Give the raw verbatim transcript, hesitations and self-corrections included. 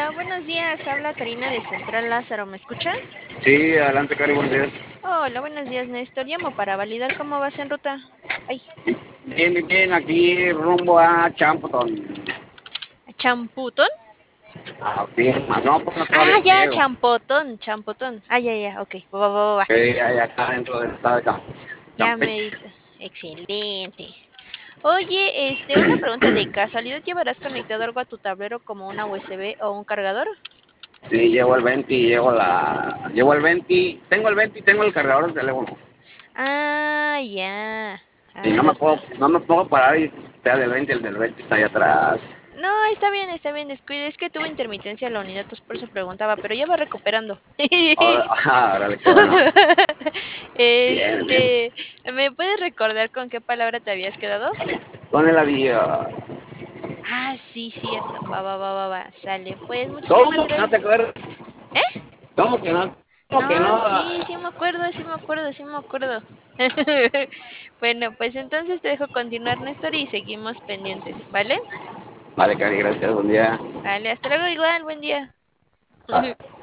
Buenos días. Habla Karina de Central Lázaro. ¿Me escucha? Sí, adelante, Cari, buenos días. Hola, buenos días, Néstor. Llamo para validar cómo vas en ruta. Ay, Bien, bien, bien, aquí rumbo a Champotón. ¿champutón? Ah, bien, no, pues no, todavía Ah, no ya, llego. champotón, champotón. Ah, ya, ya, ok. Va, va, va, va. Eh, ahí acá dentro del estado de Cam- Ya me Campeche. dice. Excelente. Oye, este, una pregunta de casualidad. ¿Llevarás conectado algo a tu tablero como una U S B o un cargador? Sí, llevo el veinte y llevo la... Llevo el veinte, tengo el veinte y tengo el cargador del teléfono. Ah, ya. Y Ah, no me perfecto. puedo, no me puedo parar y sea del veinte, el del veinte está ahí atrás. No, está bien, está bien, descuide. Es que tuvo intermitencia la unidad, pues por eso preguntaba, pero ya va recuperando. Ahora, ah, órale, qué bueno. Bien, bien. Este, ¿me puedes recordar con qué palabra te habías quedado? Con el avión. Ah, sí, cierto. Va, va, va, va, va. Sale. Pues muchísimas ¿Cómo que no te gracias. acuerdas? ¿Eh? ¿Cómo que no? ¿Cómo que No, no? sí, sí me acuerdo, sí me acuerdo, sí me acuerdo. Bueno, pues entonces te dejo continuar, Néstor, y seguimos pendientes, ¿vale? Vale, Cari, gracias, buen día. Vale, hasta luego igual, buen día. Ah.